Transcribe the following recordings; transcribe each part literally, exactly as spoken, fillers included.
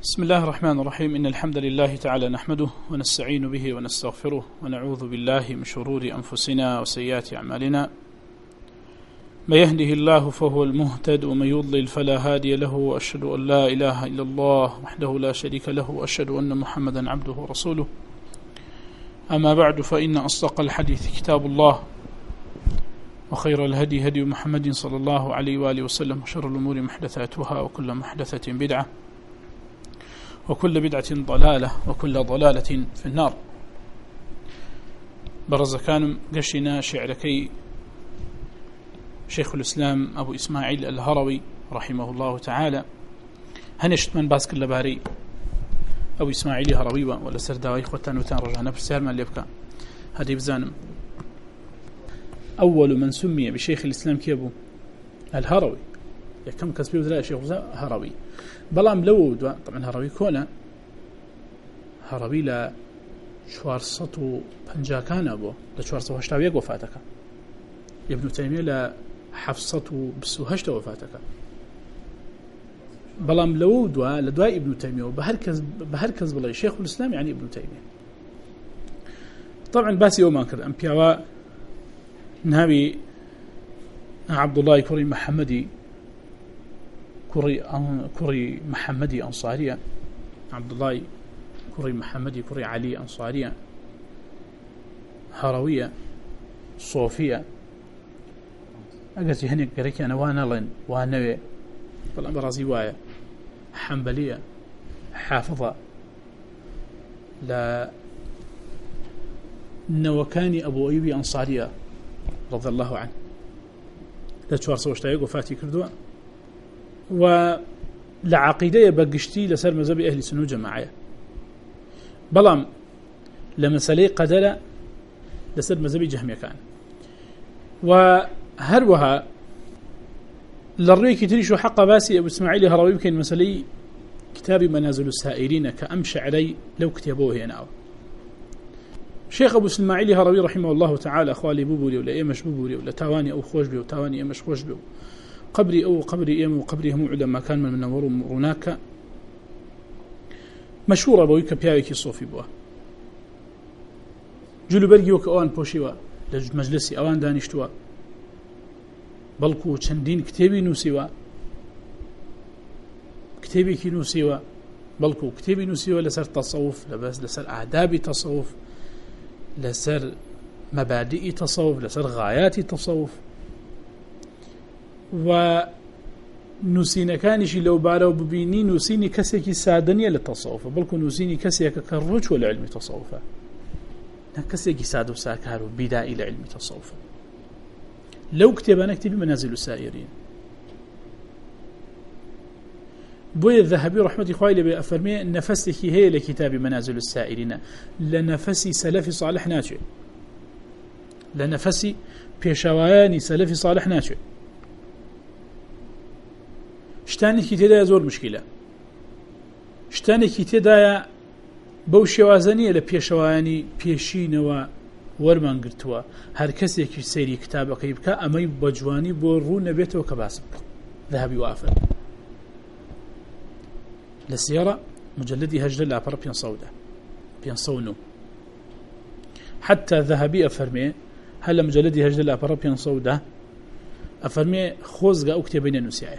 بسم الله الرحمن الرحيم. إن الحمد لله تعالى نحمده ونستعين به ونستغفره ونعوذ بالله من شرور أنفسنا وسيئات أعمالنا. ما يهده الله فهو المهتد ومن يضلل فلا هادي له، وأشهد أن لا إله إلا الله وحده لا شريك له، وأشهد أن محمدا عبده ورسوله. أما بعد، فإن أصدق الحديث كتاب الله، وخير الهدي هدي محمد صلى الله عليه وآله وسلم، وشر الأمور محدثاتها، وكل محدثة بدعة، وكل بدعة ضلالة، وكل ضلالة في النار. برز كان قشنا شعركي شيخ الإسلام أبو إسماعيل الهروي رحمه الله تعالى. هنشت من باس كل باري أبو إسماعيل الهروي ولا سرداوي خوتان وتان رجعنا في السير ما اللي يبكى هذه بزانم. أول من سمي بشيخ الإسلام كيبو الهروي، كم كسبي وزراء شيخ هروي. بلام لو طبعا هروي كونه هروي لا شوارصة بنجا كان أبو لا شوارصة وهشتاوية وفاتك. ابن تيمية لا حفصة بسوهشت وفاتك. بلام لو دوا لدواء ابن تيمية وبهركز بهركز بالله شيخ الإسلام يعني ابن تيمية. طبعا باسي يوم أنكر أمبياوا نبي عبد الله كريم محمدي كري كري محمدي أنصارية، عبد الله كري محمدي كري علي أنصارية، هروية صوفية. أجازي هني قريك أنا وانا لين وانا بالأمر رزيواية حنبلية حافظة لا نوكاني أبو أيوبي أنصارية رضي الله عنه. لا تشوار سوشتايق وفاتي كردوا ولعقيدة بقشتي لسر مذهب أهل السنة والجماعة. بلام لمسألة قدر لسر مذهب جهمية كان. وهروها للرؤية كتريشو حق باسي أبو إسماعيل الهروي يمكن مسألة كتاب منازل السائرين كأمشى علي لو كتبوه هنا. شيخ أبو إسماعيل الهروي رحمه الله تعالى أخوالي بوبولي ولا إيمش بوبولي ولا تاواني أو خوش بي وتاواني إيمش خوش بي قبري أو قبري إيم وقبري هم علماء كان من منور هناك مشهورة بويك بياويكي صوفي بوا جلو برقي وك أوان بوشيوا لمجلسي أوان دانشتوا بلكو چندين كتابي نوسيوا كتابي كي نوسيوا بلكو كتابي نوسيوا لسر تصوف لبس لسر أعداب تصوف لسر مبادئ تصوف لسر غايات تصوف. و نوسين كانش لو بارو ببيني نوسيني كسيكي سادنية للتصوف، بلكو نوسيني كسيكي كالرج والعلم تصوفا كسيكي سادو ساكارو بداء إلى علم تصوفا. لو كتبا نكتب منازل السائرين بوي الذهبي رحمة إخوائي لبي أفرمي نفسك هي لكتاب منازل السائرين لنفسي سلفي صالح ناتي لنفسي بيشواني سلفي صالح ناتي. شتانێکی تێدایە زۆر مشکلە، شتانێکی تێدایە بەو شێوازە نیە لە پێشەوایانی پێشینەوە وەرمان گرتووە هەر کەسێکی سەیری کتابەکەی بکە ئەمەی بە جوانی بۆ ڕوو نەبێتەوە کە باس بکە. ذهبی وافر لە سیارە مجلدی هەژدە لاپەڕە پێنج سەودە پێنج سەو و نۆ حتى ذهبی ئەفەرمێ هەر لە مجلدی هەژدە لاپەڕە پێنج سەودە ئەفەرمێ خۆزگە ئەو کتێبەی نەنووسیایە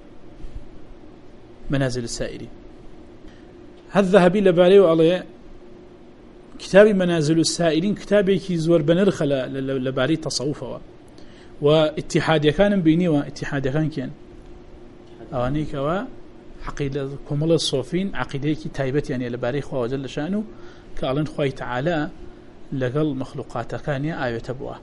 منازل السائرين. هذا ذهبي لبالي وعليه كتاب منازل السائرين كتابي كي زور بنرخ لبالي تصوفه واتحاد كان بيني واتحاد كان كان اوانيك و عقيده كمال الصوفين عقيده كي تايبت يعني لبالي خو جل شانه كالن خوي تعالى لقل مخلوقات كان ايه بوا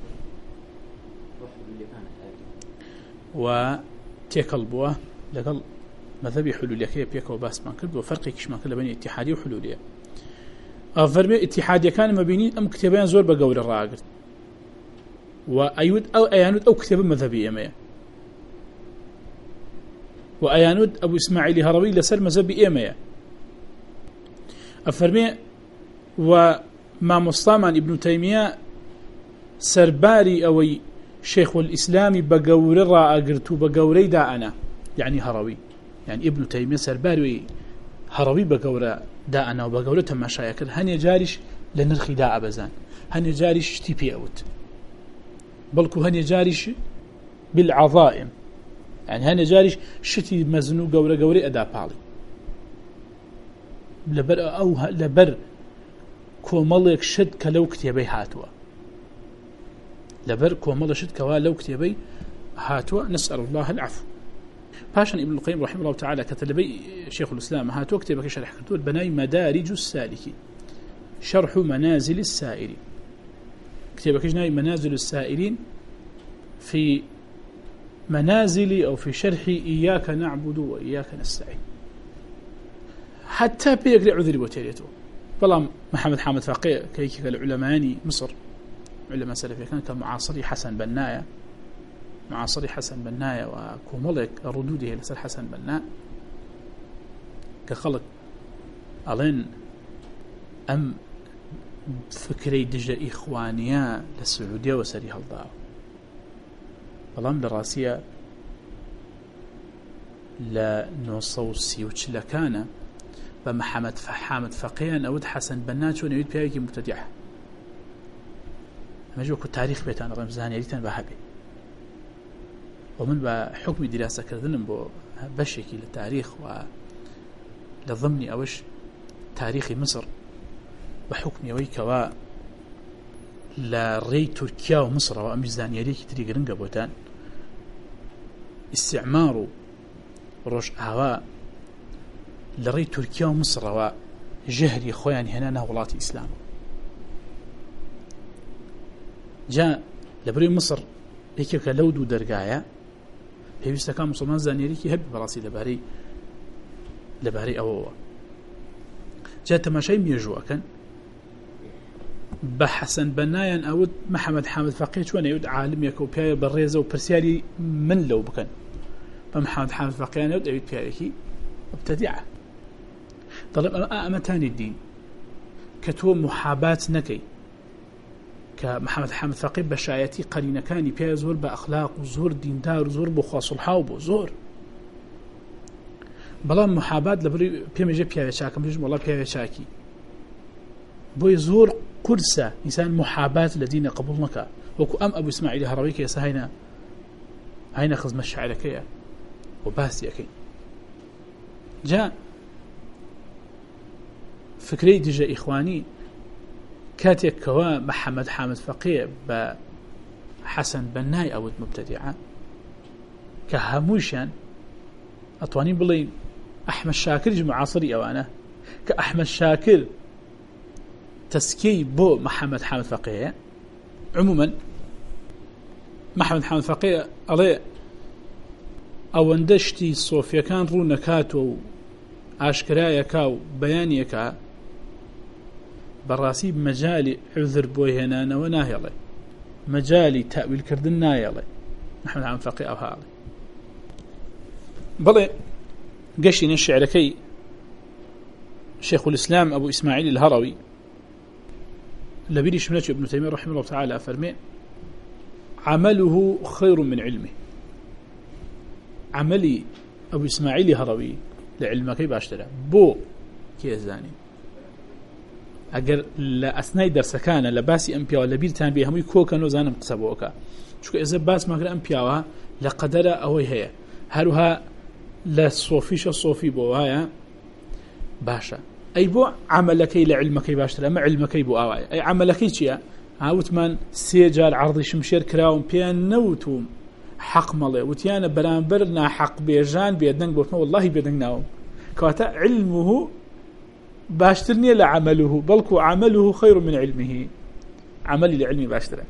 وتيكل بوا لقل مذهبي حلولية كي بيك وباس ما كرد وفرقي كش ما كله بين اتحادية وحلولية. أفرمي اتحادية كان ما بيني أم كتابين زور بقول الراجل وأيود أو أيانود أو كتاب مذهبية ما وأيانود أبو إسماعيل الهروي لسر مذهبي ما أفرمي وما مصطمان ابن تيمية سرباري أوي شيخ الإسلام بقول الراجل بقولي دا أنا يعني هروي يعني ابن تيمية سرباري هەڕەوی بە گەورە دائنا و بە گەورە تەماشایە کرد هەنێ جاریش لە نرخی دا ئەبەزان هەنێ جاریش شتی پێ ئەوت بەڵکو هەنێ جاریش بالعظائم يعني هەنێ جاریش شتی مەزن و گەورە گەورەی ئەدا پاڵی لەبەر ئەو لەبەر کۆمەڵێک شت کە لەو کتێبەی هاتووە لەبەر کۆمەڵە شت کەوا لەو کتێبەی هاتووە نسأل الله العفو باشا ابن القيم رحمه الله تعالى كتلبي شيخ الإسلام هاتو كتبك شرح كتور بناي مدارج السالكين شرح منازل السائرين كتبك جناي منازل السائرين في منازل أو في شرح إياك نعبد وإياك نستعين حتى بيقرأ عذري وتريته بلام محمد حامد فقيه كيك العلماني مصر علماء سلفية كان كمعاصري حسن بناية معاصري حسن بناية وكوملك ردوده لسر حسن بناء كخلق ألين أم فكري دجا إخوانيا للسعودية وسري هالضاو بلام دراسية لنوصوصي وشلكانا بمحمد فحامد فقيان أود حسن بناء شو نريد بيها يكي مبتدعة مجوكو تاريخ بيتان رمزاني يريتان بحبي ومن بحكم دراسة كردنم بو بشكي للتاريخ ولضمني أوش تاريخ مصر بحكم يويكوا لري تركيا ومصر وأمجزان يريك تريق رنقا بوتان استعمار روش أهواء لري تركيا ومصر وجهري خوان هنا نهولات إسلام جاء لبري مصر هيك لودو درقايا پێویستە کە مسلمان زانیاریکی هەبی بەڕاستی لەبارەی لەبارەی ئەوەوە جا تەماشای مێژووەکەن بە حەسەن بەنایان ئەوت محەممەد حامد فەقێ چۆنە ئەوت عالمێکە و پیاوە بەڕێزە و پرسیاری من لەو بکەن بە محەممەد حامد فەقییان ئەوت ئەویت پیاوێکی مبتەدیعە دەڵێم ئەمەتانی دین کە تۆ محابات نەکەی كمحمد حامد فقيه بشايتي قرينة كاني بيا زور بأخلاق وزور دين دار وزور بخواص الحاوب وزور بلا محابات لبري بيا مجي بيا شاكم بيجي والله بيا شاكي بوي زور قرصة إنسان محابات الذين قبولنك وكو أم أبو إسماعيل هرويك يسا هينا هينا خزم الشعر كيا وباسي أكي جاء فكري دجا إخواني كاتيك كوا محمد حامد فقيه بحسن بناي أو مبتدعة كهموشان أطوانين بلي أحمد شاكر معاصري أو أنا كأحمد شاكر تسكي بو محمد حامد فقيه عموما محمد حامد فقيه عليه أو اندشتي صوفيا كان رو نكاتو عشكرايا كاو بيانيا كا براسي مجالي عذر بوي هنا وناهيلي مجالي تأويل كردن نايلي محمد حامد فقيه أو هالي بلي قشين الشعر كي شيخ الإسلام أبو إسماعيل الهروي لبيري شمناتي ابن تيمية رحمه الله تعالى فرمي عمله خير من علمه عملي أبو إسماعيل الهروي لعلمك باشترى بو كيزاني اگر لأثناء درس كان لباسي أمبيا ولا بيرتان بيه همي كوكا نوزانم قصبوكا شو إذا باس ما كان أمبيا لقدر أوي هي هروها للصوفيش الصوفي بوايا باشا أي بو عملك لعلمك باشترى ما علمك بو أوايا أي عملك شيء عاوت من سيجار عرضي شمشير كراون بيان نوتوم حق مالي وتيانا برانبرنا حق بيجان بيدنك بوتنا والله بيدنكناهم كواتا علمه باشترني لعمله بلكو عمله خير من علمه عملي لعلمي باشتره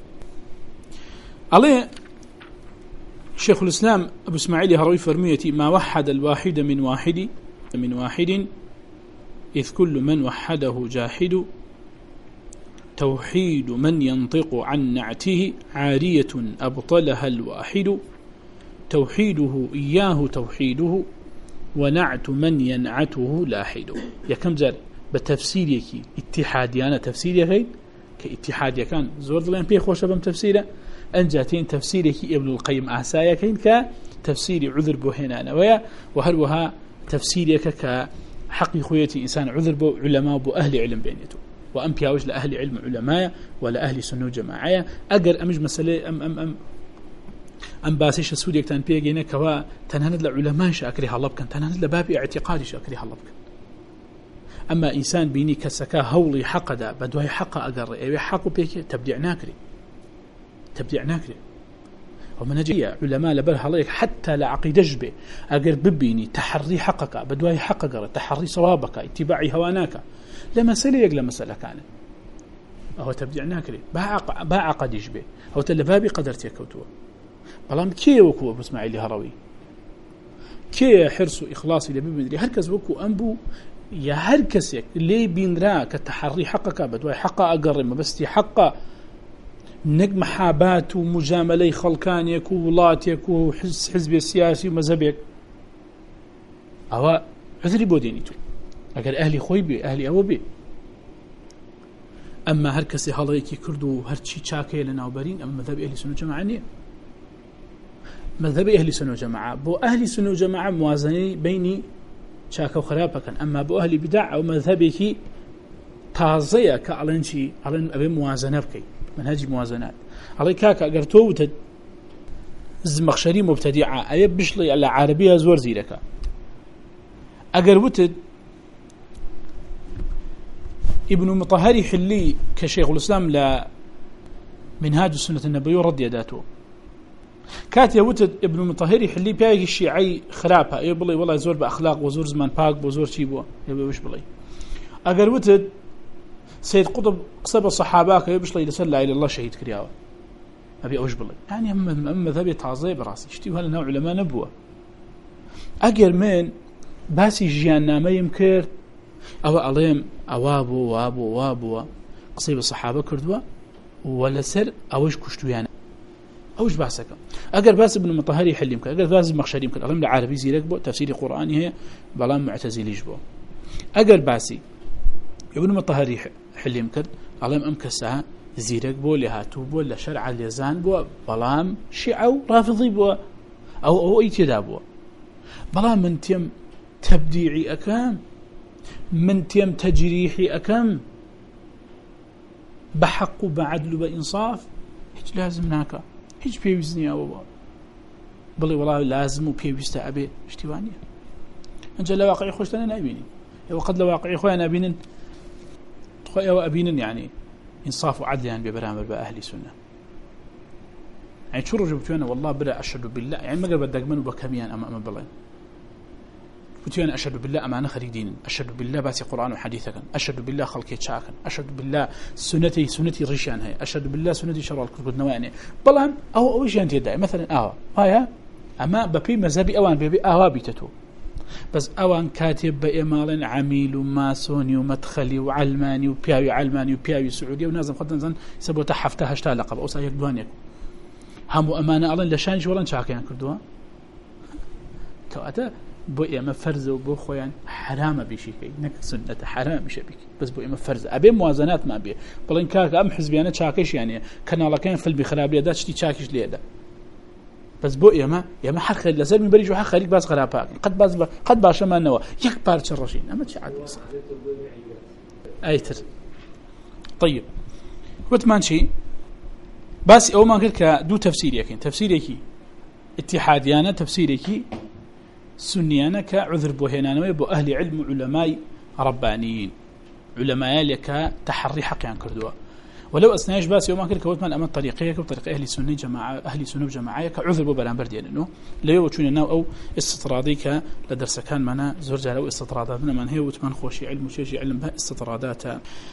عليه شيخ الإسلام أبو إسماعيل هروي فرميتي ما وحد الواحد من واحد من واحد إذ كل من وحده جاحد توحيد من ينطق عن نعته عارية أبطلها الواحد توحيده إياه توحيده ونعت من ينعته لاحد يا كم جار بتفسيرك اتحادي أنا تفسيري غير كاتحادي كان زور دلين بيه خوش بم تفسيره أنجاتين تفسيرك ابن القيم أحسايا كين كتفسير عذر بوهنا ويا وهروها تفسيرك حقي خويتي إنسان عذر بو علماء بو أهل علم بينيتو وأم بياوج لأهل علم علماء ولا أهل سنة جماعية أجر أمج مسألة أم أم أم أم باسيش السودية كان بيجينا كوا تنهند لعلماء شاكري هالب كان تنهند لباب اعتقادي شاكري هالب كان أما إنسان بيني كسكا هولي حق دا بدوي حق أجر أي حق بيك تبديع ناكري تبديع ناكري ومن نجي علماء لبر هاليك حتى لعقيدة جبه أجر ببيني تحري حقك بدوي حق أجر تحري صوابك اتباع هواناك لما سليق لمسألة كانت أو تبديع ناكري باع باع قد يجبه أو تلفابي قدرت يكوتوه بلام كي وكو أبو إسماعيل هروي كي حرص إخلاصي لبي مدري هركز وكو أنبو يا هركسك لي بينرا كتحري حقك بدوي حق أقر ما بستي حق نجم محابات ومجاملة خلقانيك وولاتك وحزب السياسي ومذهبك أو عذري بودينيتو أقل أهلي خوي بي أهلي أو بي أما هركسي هلايكي كردو هرشي شاكي لنا وبرين أما مذهب أهلي سنة جماعة مذهب أهل سنة جماعة بو أهل سنة جماعة موازنة بيني شاكا وخرابا كان أما بو أهل بدع أو مذهبك تازية كألين شي ألين أبي موازنة بكي منهج موازنات علي كاكا قرتو وتد زمخشري مبتدعة أي بشلي على عربية زور زيركا أقر وتد ابن مطهري حلي كشيخ الإسلام لا منهاج السنة النبوية رد يداته كات يوتد ابن مطهري حلي بياجي الشيعي خرابها يبلي والله زور بأخلاق وزور زمان باق وزور شيبوا يبي وش بلي أقل وتد سيد قطب قصب الصحابة يبشلي لسلا إلى الله شهيد كرياوه أبي أوش بلي يعني أما أما ذبي تعظيم براسي اشتي هذا نوع علماء نبوة أقل من باسي جياننا ما يمكر أو عليم أوابو وابو وابو قصيب الصحابة كردوا ولا سر أوش كشتويانا أوش باسك أقل باس ابن مطهري يحل يمكن أقل باس مخشري يمكن علم العربي زيرك بو تفسير قرآني هي بلام معتزلي جبو أقل باسي ابن مطهري حل يمكن علم أمكسها زيرك بو لهاتو بو لشرع اليزان بو بلام شيعو رافضي بو أو أو أي تدابو بلام من تيم تبديعي أكام من تيم تجريحي أكم بحق بعدل بإنصاف هيج لازم ناكا هيج بيوزني أو بلي والله لازم وبيوزت أبي اشتوانية أنجل لواقعي خوش لنا نابيني وقد لواقعي خويا نابينن خويا وأبينن يعني إنصاف وعدل يعني ببرامج بأهل سنة يعني شو رجبتوانا والله بلا أشهد بالله يعني ما قرب الدقمن وبكميان أما أما بلين بتيان أشهد بالله أمانة خريج دين أشهد بالله باسي قرآن وحديثك أشهد بالله خلقي شاكن أشهد بالله سنتي سنتي ريشان هي أشهد بالله سنتي شرع الكتب نواني بلان أو أو شيء أنت يدعي مثلا آه هاي أما ببي مذهبي أوان ببي آه بيتتو بس أوان كاتب بإمال عميل وماسوني ومدخلي وعلماني وبياوي علماني وبياوي سعودي ونازم قد نزن سبوا تحفتها اشتاء لقب أو سايق دوانيك هم أمانة ألان لشانش ولا نشاكين كردوها كواتا بو إما فرز وبو خويان حرام بيشي كي نك سنة حرام بيشي بيك بس بو إما فرز أبي موازنات ما بيه بلين كاك أم حزبيانا شاكيش يعني كان الله كان فيلم خراب ليدا شتي شاكيش ليدا بس بو إما يما حرخ لازم من بريجو حرخ ليك باز خراباك قد باز با قد باش ما نوا يك بارش الرشين أما تشي عاد بس أيتر طيب وتمان شيء بس أو ما قلت دو تفسير يكين تفسير يكي اتحاديانا تفسير يكي سنيانا كعذر بوهينانا بو أهل علم علماء ربانيين علماء لك تحري حق عن كردوا ولو أثناء باس يوم أكل كوت من أمام طريقية كطريق أهل السنة جماعة أهل السنة جماعية كعذر بو بلان بردين إنه لا يوجدون إنه أو استطرادي كلدرس كان منا زرجة لو استطراداتنا من هي وتمن خوشي علم وشيء علم بها استطرادات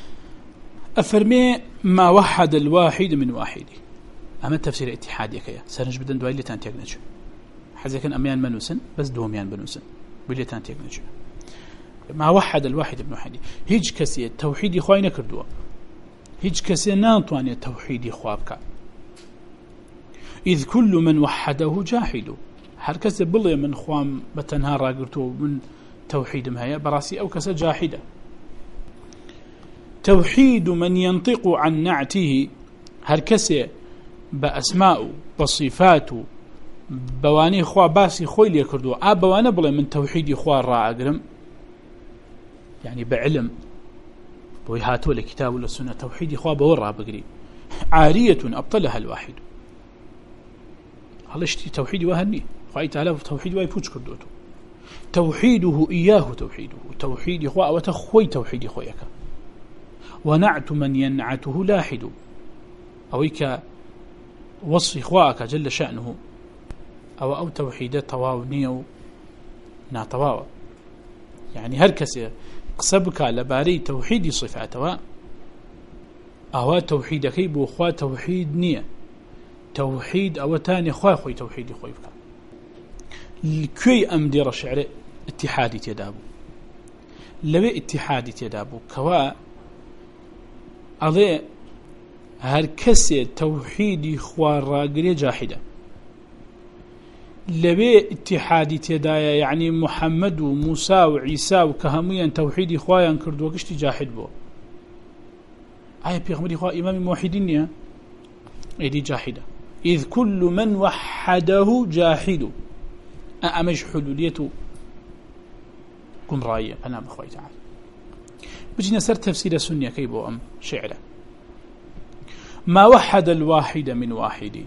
أفرمي ما وحد الواحد من واحد أما التفسير الاتحادي كيا سنج بدن دوائي اللي تانتيقنج حزي كان أميان منوسن بس دوميان بنوسن بلي تانتيقنج ما وحد الواحد من واحد هيج كسي التوحيد إخوائي نكردوا هيج كسي نانطواني التوحيد إخوابك إذ كل من وحده جاحد هر كسي بلي من خوام بتنها راقرتو من توحيد مهيا براسي أو كسي جاحدة توحيد من ينطق عن نعته هر كسي بأسماء بصفات بواني خوا باسي خوي لي كردو ا بوانا بلا من توحيد خوا را اقرم يعني بعلم بويهاتو لكتاب ولا سنة توحيد إخوة بورا بقري عارية أبطلها الواحد هل اشتي توحيد وهني خايت على توحيد واي بوش كردوتو توحيده إياه توحيده توحيد إخوة وتخوي توحيد إخويك ونعت من ينعته لاحد أويك وصف إخواك جل شأنه أو أو توحيد تواونيو نا تواو يعني هركس قصبك لباري توحيد صفاته أو توحيدك بو إخوة توحيد نية توحيد أو تاني إخوة خوي توحيد إخوة بك الكي أمدير الشعر اتحادي تدابو لبي اتحادي تدابو كوا أضي هركسي توحيدي خوار راقري جاحدة لبي اتحادي تدايا يعني محمد وموسى وعيسى وكهميا توحيدي خوايا انكردو وكشتي جاحد بو آية بيغمري خواه إمام موحدين ايدي جاحدة إذ كل من وحده جاحد أمج حلوليته كم رأيه أنا بخواي تعالى بجينا سر تفسير سنية كيبو أم شعره ما وحد الواحد من واحد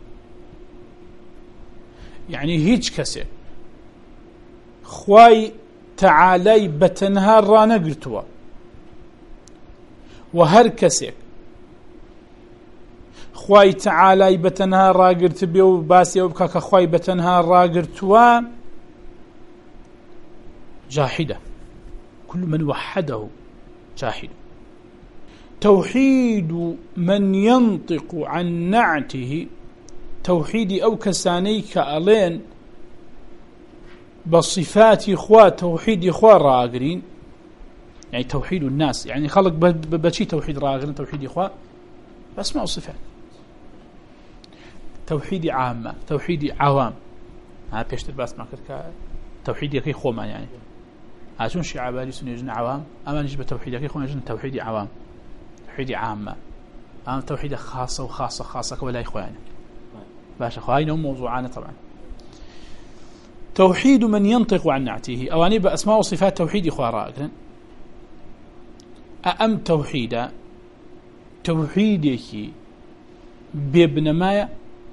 يعني هيج كسي خواي تعالي بتنهار رانا قرتوا وهر كسي خواي تعالي بتنهار را قرت بيو باسي وبكاك خواي بتنهار را قرتوا جاحدة كل من وحده جاحد توحيد من ينطق عن نعته توحيد أو كسانيك ألين بصفات إخوة توحيد إخوة راقرين يعني توحيد الناس يعني خلق بشي توحيد راقرين توحيد إخوة بأسماء الصفات توحيد عامة توحيد عوام ها بيشتر باس ما كرك توحيد يكي خوما يعني عشان شيء عبالي سنة يجن عوام أما نجيب توحيد يكي خوما يجن توحيد عوام توحيد عامة أما توحيد خاصة وخاصة خاصة ولا إخواني باشا خواهينا موضوعانا طبعا توحيد من ينطق عن نعته أواني بأسماء وصفات توحيد إخوة راقرا أأم توحيد توحيدك بابن مايا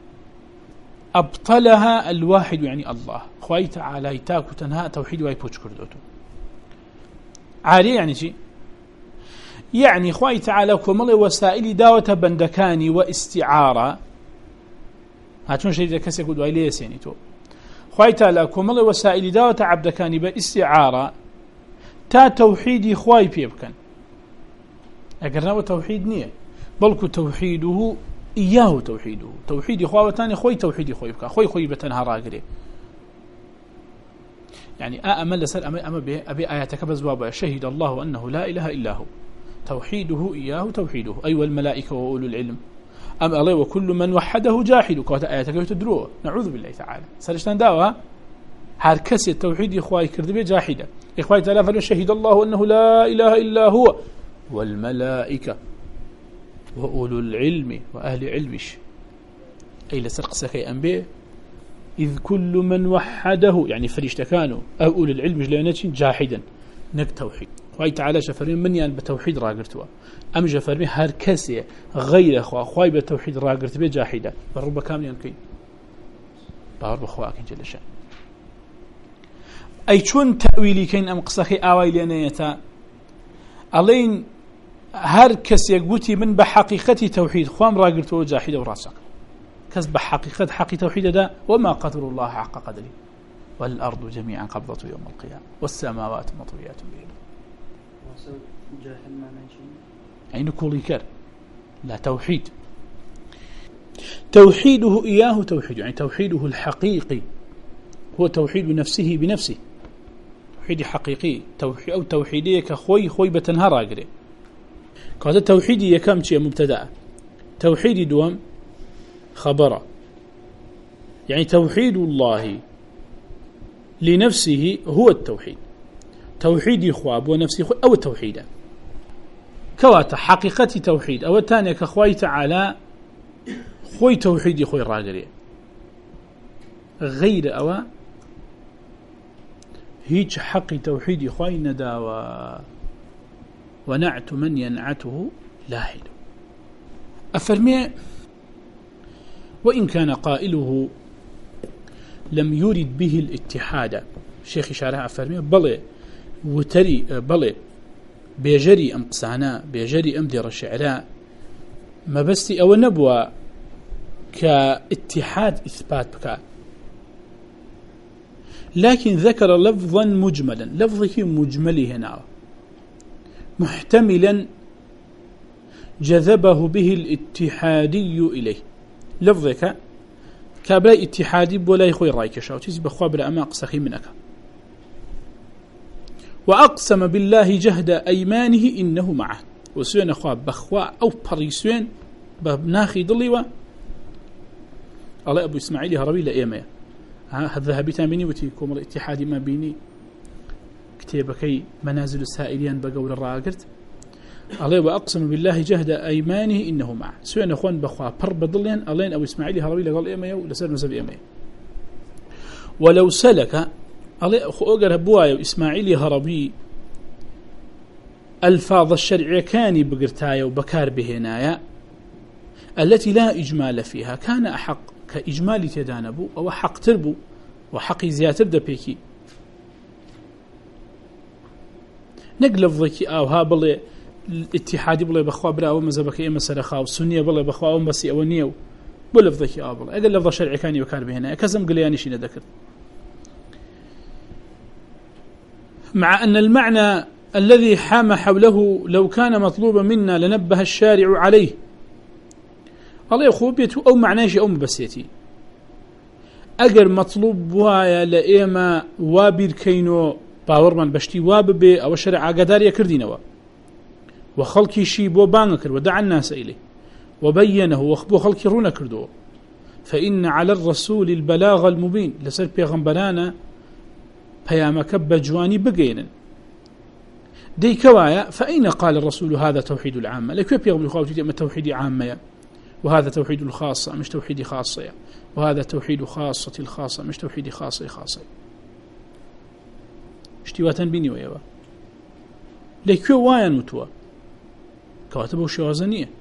أبطلها الواحد يعني الله خواهي تعالى يتاكو تنهى توحيد وايبوش كردوتو عالي يعني شيء يعني خواهي تعالى كمالي وسائل داوة بندكاني واستعارة هاتون شيء كسي يقول واي ليس يعني تو خواهي تعالى كمالي وسائل داوة عبدكاني باستعارة تا توحيدي خواهي بيبكن أقرناه توحيد نية بلكو توحيده إياه توحيده توحيد إخوة تاني خوي توحيد إخوة بك خوي خوي بتنها راقري يعني أأمل لسال أمل أمل أبي آياتك بزوابا شهد الله أنه لا إله إلا هو توحيده إياه توحيده أي أيوة والملائكة وأولو العلم أم الله وكل من وحده جاحد كوات آياتك يتدروه نعوذ بالله تعالى سالشتان داوها هاركسي التوحيد إخوة كردبي جاحدة إخوة تعالى فلن شهد الله أنه لا إله إلا هو والملائكة وأولو العلم وأهل علمش أي لسرق سكي أنبيه إذ كل من وحده يعني فريشت كانوا أو أولو العلم جلانتش جاحدا نك توحيد خواهي تعالى شفرين من يعني بتوحيد راقرتوا أم جفرين هركسي غير أخوة خواهي بتوحيد راقرت بي جاحدا بالرب كامل ينكي بالرب أخواك جل شأن أي شون تأويلي كين أم قصخي آوائي لأنيتا ألين هر كس يقوتي من بحقيقة توحيد خوام راقرتو جاحدة وراسك كس بحقيقة حق توحيد دا وما قدر الله حق قدره والأرض جميعا قبضته يوم القيامة والسماوات مطويات بيده عين كل كر لا توحيد توحيده إياه توحيد يعني توحيده الحقيقي هو توحيد نفسه بنفسه توحيد حقيقي توحيد أو توحيدية كخوي خوي بتنهار راقره كهذا توحيدي يكم شيء مبتدأ توحيدي دوم خبره يعني توحيد الله لنفسه هو التوحيد توحيد خواب ونفسه خواب أو التوحيد كواتا حقيقة توحيد أو الثانية كخواي تعالى خوي توحيدي خوي راقري غير أو هيج حق توحيدي خوي نداوى ونعت من ينعته لاحد. أفرمي وإن كان قائله لم يرد به الاتحاد، الشيخ شارع أفرمي بلي وتري بلي بيجري أم قسانا بيجري أم دير الشعراء ما بستي أو نبوة كاتحاد إثبات بك، لكن ذكر لفظا مجملا، لفظك مجملي هنا محتملا جذبه به الاتحادي إليه، لفظك كابلا اتحادي ولا يخوي رايك شاوتيز بخوابر أماق سخي منك. وأقسم بالله جهد أيمانه إنه معه، وسوين أخواب بخواء أو بريسوين بناخي ضليوة الله أبو إسماعيل هربي لأيمية هذا هبيتا مني وتيكم الاتحاد ما بيني كتابكي منازل السائلين بقول الراقرت الله. وأقسم بالله جهد أيمانه إنه معه، سوين أخوان بخواء بر بضلين الله أبو إسماعيل هربي لقال أيمية ولسر نسب أيمية. ولو سلك الله أخوغر هبوايا إسماعيل هربي الفاظ الشرع كان بقرتايا وبكار بهنايا التي لا إجمال فيها كان أحق كإجمال تدانبو أو حق تربو وحق زيادة دبيكي نقلب ضيكي أو هابل الاتحادي بلا بخوا برا أو مزبكي إما سرخا والسنية بلا بخوا أو بسي أو نيو بلا ضيكي أو بلا أقل لفظ الشرع كان بكار بهنايا كزم قلياني شي ندكر، مع أن المعنى الذي حام حوله لو كان مطلوبا منا لنبه الشارع عليه. الله يخوبيته أو معناش أو مبسيتي أجر مطلوب وايا لإيما وابير كينو باورمان بشتي واببي أو الشرع قدار يكردينوا وخلقي شي بو بانكر ودع الناس إليه وبينه وخبو خلقي رونا كردو، فإن على الرسول البلاغ المبين لسر بيغمبرانا بيامك بجواني بقينا دي كوايا. فأين قال الرسول هذا توحيد العامة؟ لكيف يغبر خواتي أما توحيد عامة وهذا توحيد الخاصة مش توحيد خاصة، وهذا توحيد خاصة الخاصة مش توحيد خاصة خاصة. اشتواتا بيني ويوا لكيف وايا نتوى كواتبه شوازنية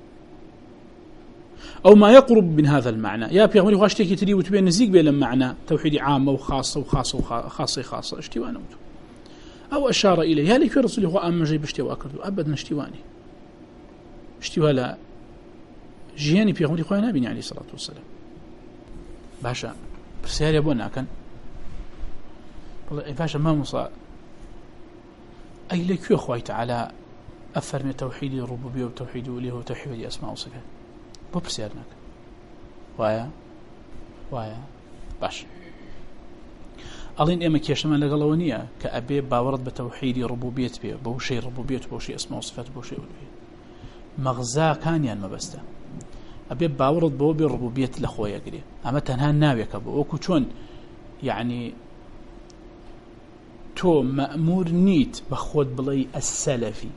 أو ما يقرب من هذا المعنى. يا بيغمري واشتكي تري وتبين نزيق بين المعنى توحيد عامة وخاصة وخاصة وخاصة خاصة اشتوانا متوى أو أشار إليه. هل يكون رسول الله أما جاي باشتوا أكردو أبدا اشتواني اشتوا لا جياني بيغمري خواه نبيني عليه الصلاة والسلام باشا برسيار يبونا كان والله باشا ما مصا أي لكيو خواه تعالى أفر من توحيد الربوبية وتوحيد الإلهية وتوحيد أسماء وصفات بو برسيارناك وايا وايا باش ألين إما كيشمان لقلونية كأبي باورد بتوحيد ربوبية بيه بوشي ربوبية بوشي أسماء وصفات بوشي ألوهية مغزا كان يعني ما بسته أبي باورد بو بالربوبية لأخويا قريه أما تنها الناوية كبو وكو شون يعني تو مأمور نيت بخود بلي السلفي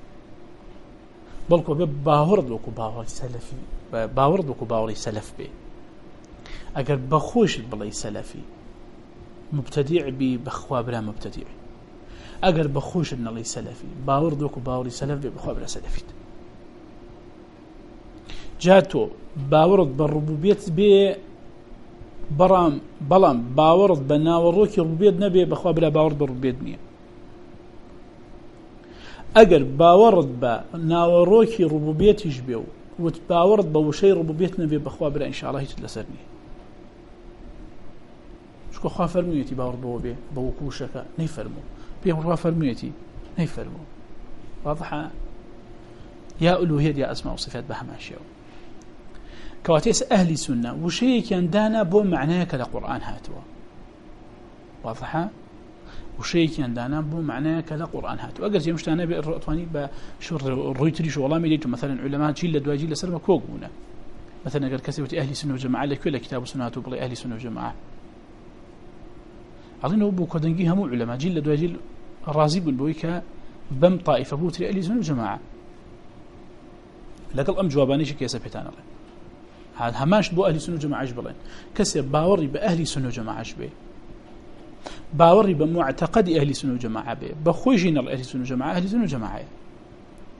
بلكو أبي باورد وكو باوري سلفي باورد وكو باوري سلف بي أقر بخوش بلي سلفي مبتدع بي بخوا بلا مبتدع أقر بخوش بلي سلفي باورد وكو باوري سلف بي بخوا بلا سلفيت جاتو باورد بالربوبية بي برام بلام باورد بناوروكي ربوبية نبي بخوا بلا باورد بالربوبية نية أجر باورد بناوروكي ربوبية يشبيو وتباورد بوشي ربوبية نبي بخوا بلا إن شاء الله يتلسرني شكو خوا فرميتي باورد بوبي بوكوشك نيفرمو بيهم خوا فرميتي نيفرمو واضحة يا ألوهية يا أسماء وصفات بهماشيو كواتيس أهل سنة وشيء كان دانا بو معناه كالقرآن هاتوا واضحة وشيء كان دانا بو معناه كالقرآن هاتوا أجر زي مشتانا بالرأطواني بشور الرويتري شو والله ميليتو مثلا علماء جيل دوا جيل سلمة كوغونا مثلا قال كسبت أهل سنة وجماعة لكل كتاب سنة بلي أهل سنة وجماعة علينا بو كودنجي همو علماء جيل دوا جيل رازي بويكا بم طائفة بوتري أهل سنة وجماعة لقل أم جواباني شكي سبتان الله هذا هماش بو أهل سنة وجماعة جبلين كسي باوري بأهل سنة وجماعة جبه باوري بمعتقد أهل سنة وجماعة به بخوجين الأهل سنة وجماعة أهل سنة وجماعة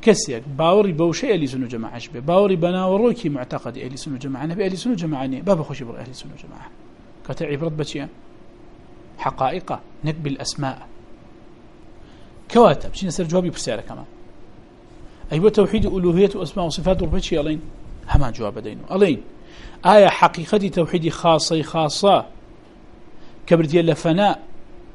كسيك باوري بوشي أهل سنة جماعة شبه باوري بناوروكي معتقد أهل سنة جماعة نبي أهل سنة جماعة بابا خوش بر أهل سنة جماعة كتا عبرت بشيء حقائق نكب الأسماء كواتب شين سر جوابي بسيارة كمان أيوة توحيد ألوهية وأسماء وصفات وربتشي ألين هما جواب دينه ألين آية حقيقة توحيد خاصة خاصة كبرتي لفناء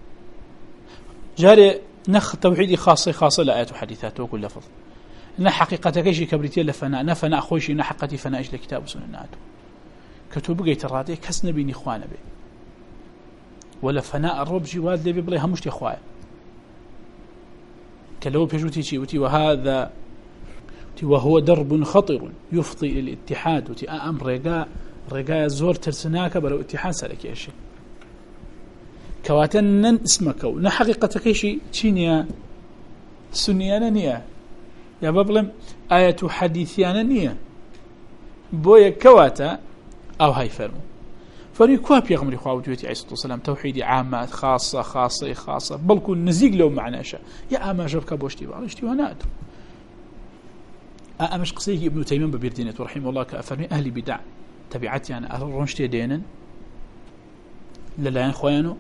جاري نخ توحيد خاصة خاصة لآيات وحديثات وكل لفظ إن حقيقة كيشي كبرتي لفناء نفناء خوشي إن حقيقة فناء إيش لكتاب وسنة كتب جيت الرادي كس نبي نخوان به ولا فناء الرب جواد لبي بلي همش تخوان كلو بيجوتي شيء وتي وهذا وهو درب خطر يفضي إلى الاتحاد وتي أمر رجاء رجاء زور ترسناك بلو اتحاد سلك يا شيء كواتن اسمك ونحقيقتك شيء تشينيا سنيانا نيا يا بابلم آية حديثيانا نيا بويا كواتا أو هاي فرمو فريكوا بيغمري خواه وجوتي عليه الصلاة والسلام توحيدي عامات خاصة خاصة خاصة بل كون نزيق لو معناشا يا أما جربك بوشتي وعلشتي ونادو أمش قصيه ابن تيمية ببيردينة ورحمه الله كأفرمي أهل بدع تبعتي أنا أهل رونشتي دينا للاين خوانو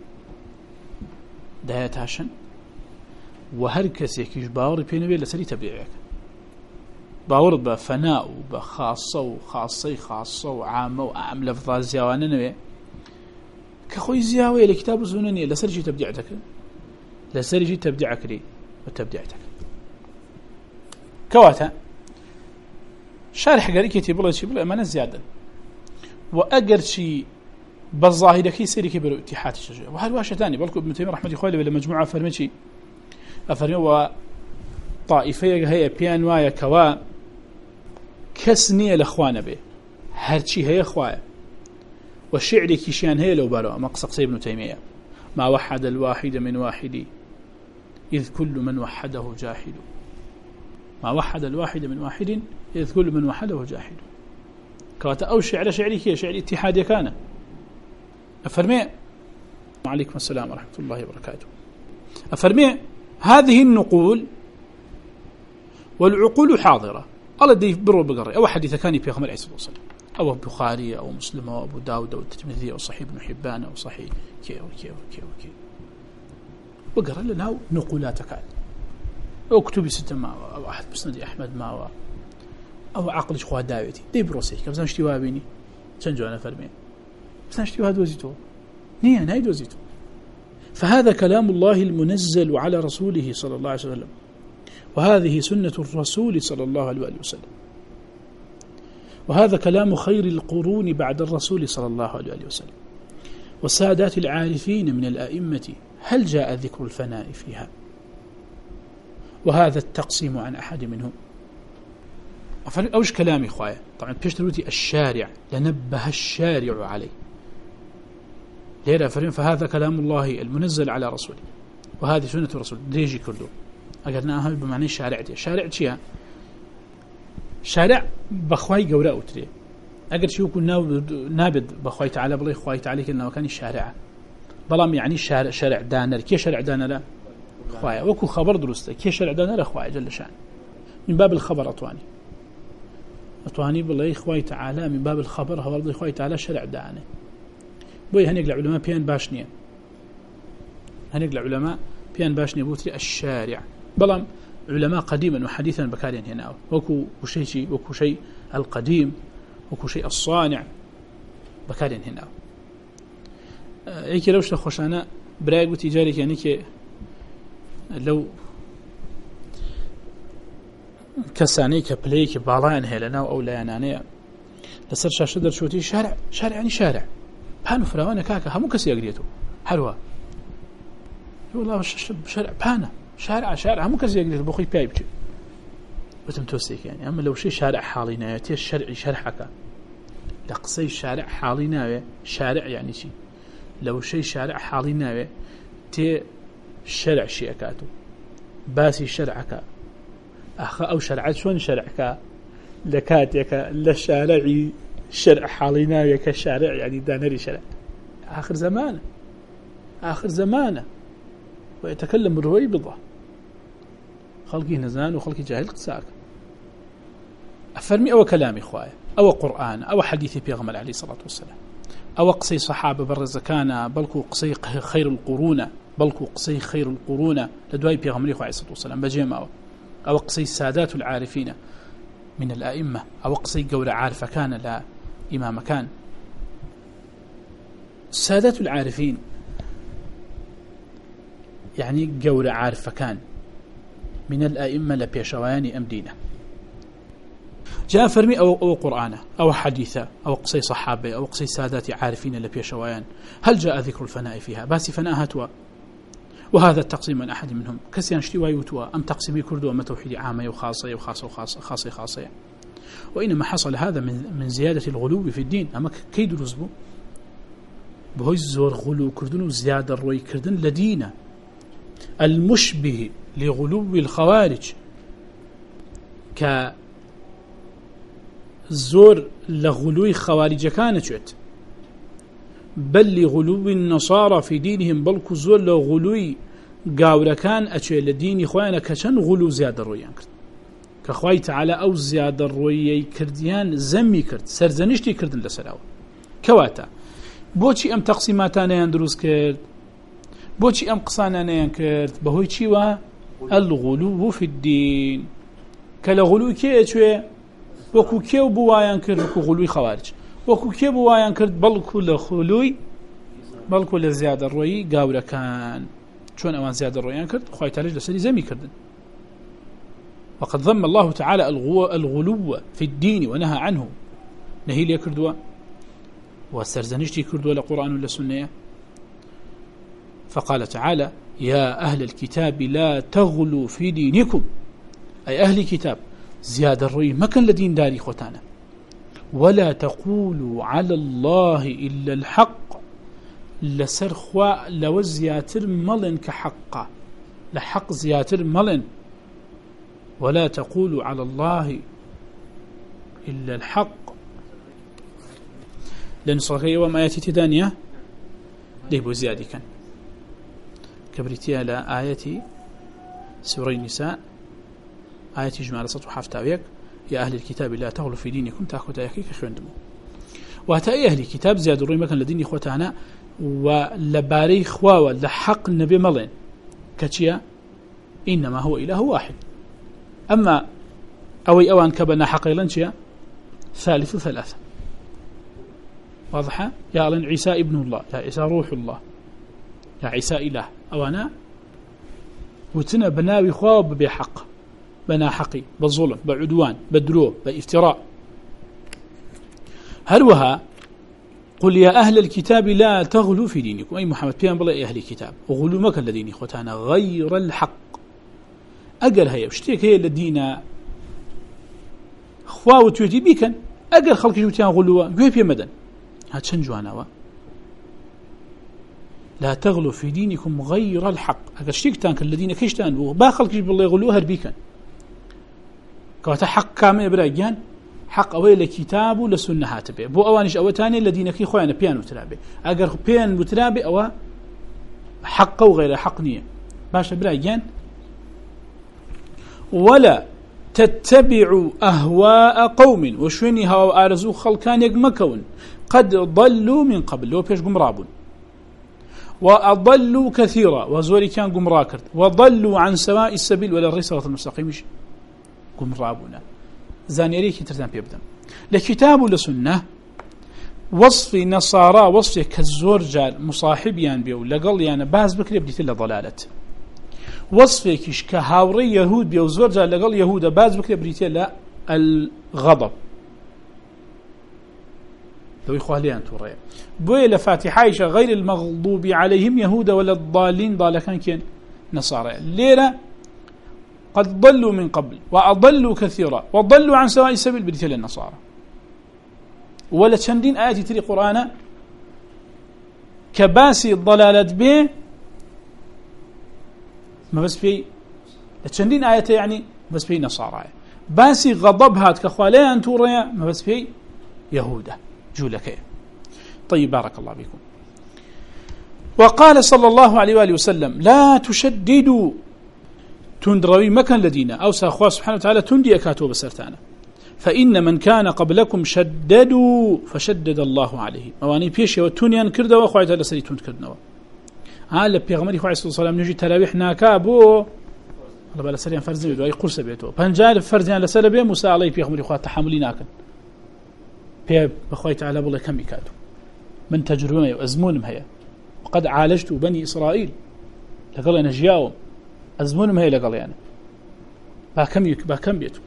دهيت هاشن وهركس يكيش باوري بينبي لسري تبعيك باورد بفناء وبخاصة وخاصة خاصة وعامة وأعم لفظات زيوانا نبي كخوي زياوية لكتاب الزنانية لسرجي تبدعتك لسرجي تبدعك لي وتبدعتك كواتا شارح قريكي تبلا شي بلا امانه زياده واجر شي بالظاهر كي سيري كبر اتحاد الشجاع وهل واش ثاني بالكم ابن تيميه رحمه الله ولا مجموعه فرمشي افرموا طائفه هي بيان وايا كوا كسنيه الاخوان به هرشي هي اخويا والشعر كيشان هي لو بالو مقصق ابن تيميه ما وحد الواحد من واحد اذ كل من وحده جاحد ما وحد الواحد من واحد إذ كل من وحده جاحد كواتا أو شعر شعري كي شعر اتحادي كان أفرمي وعليكم السلام ورحمة الله وبركاته أفرمي هذه النقول والعقول حاضرة الله دي برو بقري أو حديث كان في غمر عيسى الوصل أو البخاري أو مسلم أو أبو داود أو الترمذي أو صحيح ابن حبان أو صحيح كي وكي وكي وكي بقرا لنا نقولات كان أو كتب ستة ما أو أحد مسند أحمد ما أو أو عقل شخوة داويتي دي بروسيك كم زنشتي وابيني تنجو أنا فرمين زنشتي وهاد وزيتو نية نايد وزيتو فهذا كلام الله المنزل على رسوله صلى الله عليه وسلم وهذه سنة الرسول صلى الله عليه وسلم وهذا كلام خير القرون بعد الرسول صلى الله عليه وسلم والسادات العارفين من الأئمة هل جاء ذكر الفناء فيها وهذا التقسيم عن أحد منهم أوش كلامي خوايا طبعا بيشتروتي الشارع لنبه الشارع عليه ليرى فرين فهذا كلام الله المنزل على رسوله وهذه سنة الرسول ديجي كله أقرناها بمعنى الشارع دي شارع شيئا شارع بخواي قوراء تري أقر شو يكون نابد بخواي تعالى بلي خواي تعالى كأنه كان الشارع بلام يعني شارع شارع دانر كي شارع دانر خوايا وكو خبر درسته كي شارع دانر خوايا جل شان من باب الخبر أطواني أطواني بالله إخوي تعالى من باب الخبر هو رضي إخوي تعالى شرع دعانه بوي هنيق العلماء بيان باشنية هنيق العلماء بيان باشنية بوتري الشارع بلام علماء قديما وحديثا بكارين هنا وكو شيء وكو شيء القديم وكو شيء الصانع بكارين هنا ايكي لوش لخوش أنا برايق وتجاريك يعني كي لو كساني كبلي كبالان هلنا أو لا ينانية لسر شاشة درشوتي شارع شارع يعني شارع بانو فراوانا كاكا همو كسي يقريتو حلوة والله شارع بانا شارع شارع همو كسي يقريتو بخوي باي بجي وتم توسيك يعني أما لو شي شارع حالينا يتي الشرع شرحك لقصي شارع حالينا شارع يعني شي لو شي شارع حالينا تي شرع شي أكاتو باسي شرعك أخ أو شرعت شون شرعك لكاتك للشارعي شرع حالينا يك الشارع يعني دانري شرع آخر زمانه آخر زمانه ويتكلم بالرويبضة خلقي نزان وخلقي جاهل قساك أفرمي أو كلامي خوايا أو قرآن أو حديث بيغمر عليه الصلاة والسلام أو قصي صحابة برزكانا بلكو قصي خير القرون بلكو قصي خير القرون لدواي بيغمر عليه الصلاة والسلام بجيما أو قصي السادات العارفين من الأئمة أو قصي قول عارف كان لا إمام كان السادات العارفين يعني قول عارف كان من الأئمة لبيشوان أمدينة جاء فرمي أو, أو قرآن أو حديثة أو قصي صحابة أو قصي سادات عارفين لبيشوان هل جاء ذكر الفناء فيها باسي فناءها وهذا التقسيم من أحد منهم كسيان شتوى يوتوى أم تقسيمي كردو أم توحيد عامة وخاصة وخاصة وخاصة خاصة خاصة وإنما حصل هذا من من زيادة الغلو في الدين أما كيد رزبو بهوي الزور غلو كردن وزيادة الروي كردن لدينا المشبه لغلو الخوارج ك زور لغلو خوارج كانت بل لغلو النصارى في دينهم بل كزور لغلو قاول كان أشي لدين إخوانا كشن غلو زيادة الرويان كرد كخواي تعالى أو زيادة الروي كرديان زمي كرد سرزنشتي كردن لسلاوة كواتا بوشي أم تقسيماتانا يندروز كرد بوشي أم قصانا ينكرد بهوي شيوا الغلو في الدين كالغلو كي أشوي وكو كيو بوايان كرد وكو غلوي خوارج وكو كيو بوايان كرد بلكو لخلوي بلكو لزيادة الروي قاول كان شون أوان زيادة الرويان كرد خواهي تعالج لسلي زمي كردن وقد ذم الله تعالى الغلو في الدين ونهى عنه نهي لي كردوا وسرزنشتي كردوا لقرآن ولا سنة فقال تعالى يا أهل الكتاب لا تغلوا في دينكم أي أهل الكتاب زيادة الروي ما كان لدين داري خوتانا ولا تقولوا على الله إلا الحق لسرخوا لو زياتر ملن كحقا لحق زياتر ملن ولا تقولوا على الله إلا الحق لأن صغير وما يأتي تدانية ليبو زيادي كان كبريتي على آية سورة النساء آية جمال سطح حفتاويك يا أهل الكتاب لا تغلوا في دينكم تأخذ آيكي كخوندمو وهتا أي أهل الكتاب زياد الروي مكان لدين إخوتانا ولباري خواوة لحق النبي ملين كتشيا إنما هو إله واحد أما أوي أوان كبنا حقيلا ثالث ثلاثة واضحة يا ألن عيسى ابن الله يا عيسى روح الله يا عيسى إله أوانا وتنا بناوي خواب بحق بنا حقي بالظلم بعدوان بدرو بافتراء هلوها قل يا أهل الكتاب لا تغلوا في دينكم أي محمد بيان بالله يا أهل الكتاب وغلوا مكان لديني خوتانا غير الحق أقل هيا وشتيك هي لدينا خواو تويتي بيكن أقل خلق جوتيان غلوا قوي بيا مدن هاد شنجوانا لا تغلوا في دينكم غير الحق أقل شتيك تانك الذين كيشتان با خلق بالله يغلوها بيكن كواتا حق كامل براجان حق أوي لكتاب لسنة هاتبه بو أوانش أو تاني الذين كي خوانا بيان وترابي أقل بيان وترابي أو حق وغير حق نية باشا براجان ولا تتبعوا أهواء قوم وشوني هوا أرزو خلقان يقمكون قد ضلوا من قبل لو بيش قمرابون وأضلوا كثيرا وزوري كان قمراكرت وضلوا عن سواء السبيل ولا الرسالة المستقيم قمرابونا زانيريكي ترتان بيبدأ لكتاب لسنة وصف نصارى وصف كالزور جال مصاحبيان بيو لقل يعني باز بكري بديت إلا ضلالة وصفكش كهاوري يهود بيوزور جال لقل يهودا باز بكري بديت إلا الغضب لو إخواليان توريا بوي لفاتحايشة غير المغضوب عليهم يهودا ولا الضالين ضال كان كين نصارى ليلة قد ضلوا من قبل وأضلوا كثيرا وضلوا عن سواء السبيل بديت إلا النصارى ولا تشندين آياتي تري قرآن كباسي الضلالة به ما بس في تشندين آياتي يعني بس في نصارى باسي غضب هات كخوالي أن توريا ما بس في يهودا جولك طيب بارك الله بكم وقال صلى الله عليه وآله وسلم لا تشددوا تندروي مكان لدينا أو سأخواه سبحانه وتعالى تندي أكاتوا بسرتانا فإن من كان قبلكم شددوا فشدد الله عليه أواني بيش وتونيان كردا وخوايت على سري تون كردنوا هذا بيغمري خوي صلى الله عليه وسلم نجي تراويح ناكابو الله بلا سريان فرزي دو أي قرص بيتو بنجال فرزيان لسلبي موسى عليه بيغمري خوات تحملي ناكن بي بخوايت على بالله كم يكادو من تجربة وأزمونهم هي وقد عالجت بني إسرائيل لقال أنا جياهم أزمونهم هي لقال يعني باكم يك باكم بيتو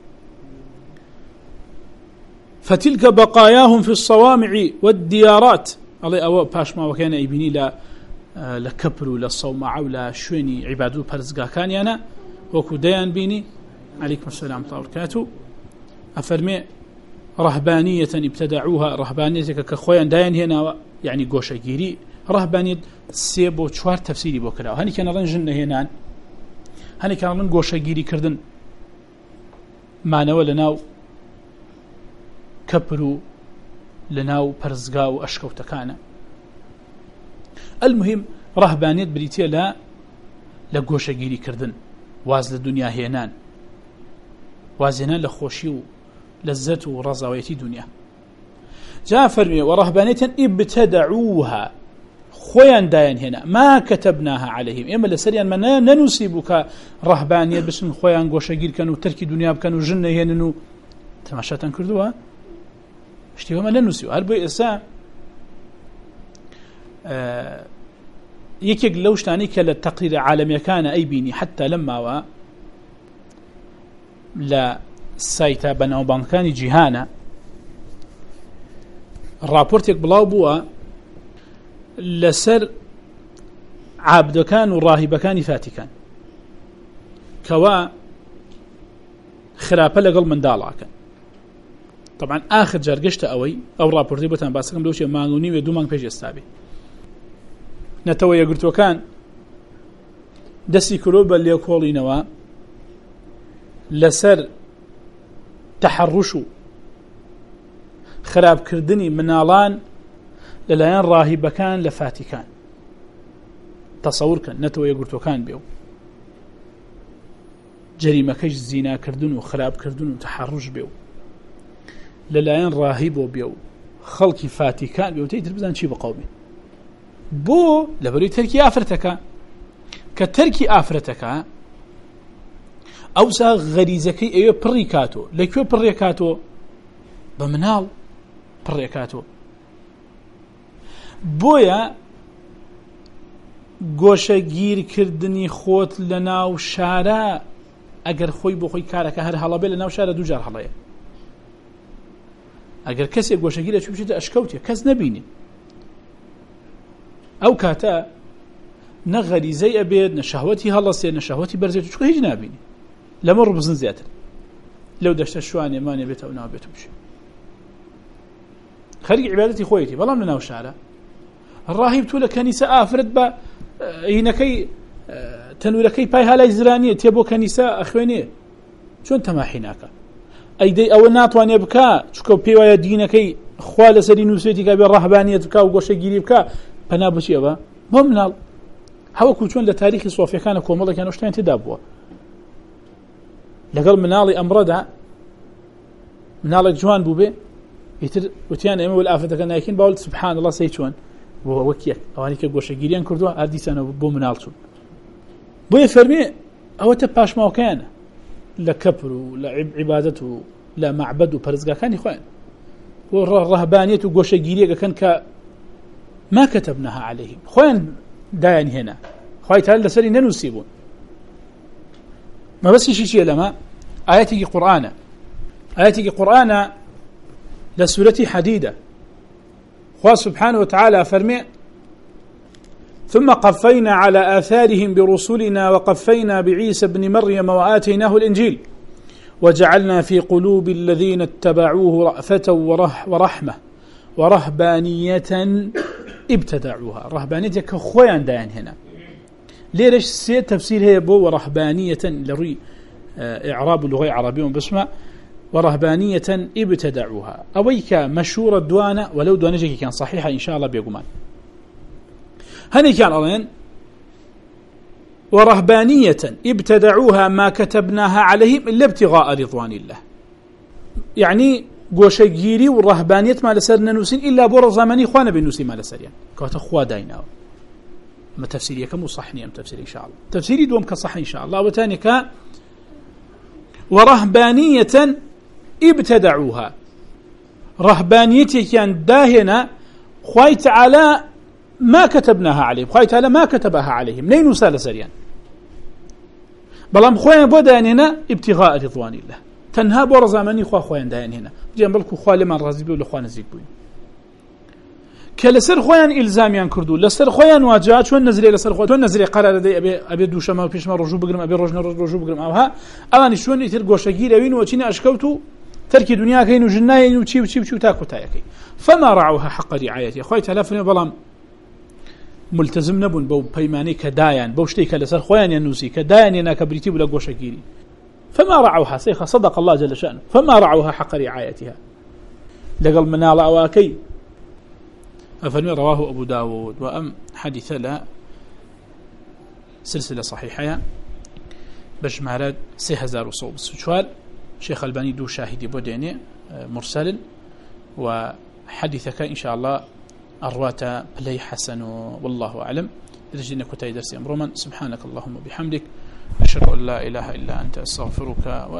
فتلك بقاياهم في الصوامع والديارات الله أو باش ما وكان يبني لا لكبر ولا صومعة ولا شويني عبادو برزقا كان يانا وكو ديان بيني عليكم السلام ورحمة الله وبركاته أفرمي رهبانية ابتدعوها رهبانية كخويا داين هنا يعني قوشة جيري رهبانية سيبو شوار تفسيري بوكلاو هني كان رنجن هنان هني كان رن قوشة جيري كردن ما نوى لناو كبروا لناو برزقا وأشكو تكانا المهم رهبانية بريتيا لا لقوشة جيري كردن واز للدنيا هنان وازنان لخوشي لذة ورزاوية دنيا جاء فرمي ورهبانية ابتدعوها خويا داين هنا ما كتبناها عليهم إما لسريا ما ننسيبك رهبانية باسم خويا قوشاقير كانوا تركي دنيا كانوا جنة هنا تماشاة كردوها اشتبه ما ننسيبه هل بي إساء آه يكيق لوشتاني كالتقرير عالمي كان أي بيني حتى لما و لا سايتا بناو بانكاني جيهانا الرابورتك بلاو بوا لسر عابدكان وراهبكان فاتكان كوا خرابة لقل من دالاكا طبعا آخر جارقشت أوي أو رابورتي بوتان باسكم لوشي مانغوني ويدو مانغ بيجي استابي نتوى يقرتو كان دسي كروبا اللي يقولي نوا لسر تحرشوا خراب كردني منالان للايان راهبكان لفاتكان تصور كان نتوى يقرتو كان بيو جريمة كيش زينا كردن وخراب كردن وتحرش بيو للايان راهبو بيو خلقي فاتكان بيو تيتر بزان شي بقومي بو لبري تركي آفرتك كتركي آفرتك أوسا غريزكي أيو بريكاتو لكيو بريكاتو بمنال بريكاتو بويا گۆشە گیر کردنی خۆت لە ناو شارە ئەگەر خۆی بۆ خۆی کارەکە هەر هەڵەبێ لە ناو شارە دووجار هەڵەیە ئەگەر کەسێک گۆشەگیرە چوو بچێتە ئەشکەوتێ کەس نەبینی ئەو کاتە نە غەریزەی ئەبێت نە شەهوەتی هەڵەسێ نە شەهوەتی بەرزێت چکە هیچ نابینی لەمە ڕووبزن زیاتر لەو دەشتە شوانێ مانێ بێتە ئەو ناو بێت و بچێ خەریکی عیبادەتی خۆیەتی بەڵام لە ناو شارە ڕاهیب تۆ لە کەنیسە ئافرەت بە هینەکەی تەنورەکەی پای هالای زرانیە تێ بۆ کەنیسە ئەخوێنێ چۆن تەماحی ناکە ئەیدەی ئەوە ناتوانێ بکە چکە پێی وایە دینەکەی خوا لەسەری نووسێتی کە بێ ڕەهبانیەت بکە و گۆشەگیری بکە پەنا بچێەوە بۆ مناڵ هەوەکو چۆن لە تاریخی سۆفیەکانە کۆمەڵێکیان ئەو شتیان تێدا بووە لەگەڵ مناڵی ئەمڕۆدا مناڵێک جوان بوو بێ ئیتر وتیان ئێمە وەل ئافرەتەکە نایکەین باوەڵ سوبحان الله سەی چۆن بۆ وەکیەک ئەوانی کە گۆشەگیریان کردووە ئاردیسانەوە بۆ مناڵ چوون بۆیە فەرمێ ئەوەتە پاشماوەکەیانە لە کەپر و لە عیبادەت و لە معبەد و پەرزگاکانی خۆیان بۆ ڕەهبانیەت و گۆشەگیریەکەکەن کە ما كتبناها عليهم خۆیان دایان هێنا خوای تعالی لەسەری نەنووسی بوون مەبەستیشی چییە لەمە ئاەتێکی قورئانە ئاەتێکی قورئانە لە سورەتی حەدیدە خوا سبحانه وتعالى فرمي ثم قفينا على آثارهم برسلنا وقفينا بعيسى ابن مريم وآتيناه الإنجيل وجعلنا في قلوب الذين اتبعوه رأفة ورح ورحمة ورهبانية ابتدعوها رهبانية كخويان داين هنا ليش سي تفسير هي بو ورهبانية لري إعراب اللغة العربية باسمها ورهبانية ابتدعوها أويك مشهورة دوانة ولو دوانة كان صحيحة إن شاء الله بيقومان هني كان أرين ورهبانية ابتدعوها ما كتبناها عليهم إلا ابتغاء رضوان الله يعني گۆشەگیری و ڕەهبانیەتمان لەسەر نەنووسین ئیلا بۆ ڕۆژزامانی خوا نەبێ نووسیمان لەسەریان کەواتە خوا دایناوە. ئەمە تەفسیری یەکەم و صەح نییە ئەم تەفسیری ئینشاءالله. تەفسیری دووەم کە صەح ئینشاءالله وتانی کە وەڕەهبانیەتەن ئیبتەدەعوها، ڕەهبانیەتێکیان داهێنا خوای تەعالا ما كتبناها عليهم، خوای تەعالا ما كتبها عليهم، نەینووسا لەسەریان، بەڵام خۆیان بۆ دایانهێنا ابتغاء رضوان الله، تەنها بۆ ڕەزامەنی خوا خۆیان دایانهێنا، جێم بەڵکو خوا لێمان ڕازی بێ و لە خوا نزیک بووین. کە لەسەر خۆیان ئیلزامیان کردو، لەسەر خۆیان واجبات، چۆن نەزرێ لەسەر خۆ، چۆن نەزرێ قەرارە دەی ئەبێ ئەبێ دووشەمە و پێشمە ڕۆژوو بگرم، ئەبێ ڕۆژنە ڕۆژ ڕۆژوو بگرم، ئەوها ئەوانی چۆن ئیتر گۆشەگیر ئەوین و چینە ئەشکەوت و تەرکی دنیاکەین و ژنایین و چی و چی و چی و تا کۆتایەکەی. فما رعوها حق رعايتها، خوای تەعالا فەرمێ بەڵام ملتزم نەبوون بەو پەیمانەی کە دایان، بەو شتێک کە لەسەر خۆیان نووسی کە دایانێنا کە بریتی بوو لە گۆشەگیری. فما رعوها، سيخ صدق الله جل شأنه، فما رعوها حق رعايتها، لقل منال أواكي. أفرمي رواه أبو داود وأم حديث لا سلسلة صحيحة بجمارات سي هزار وصوب سوال شيخ الباني دو شاهدي بوديني مرسل، وحديثك إن شاء الله أرواتا بلي حسن والله أعلم. إذا جينا كتاي درسي أمروما، سبحانك اللهم وبحمدك، أشهد أن لا إله إلا أنت، أستغفرك.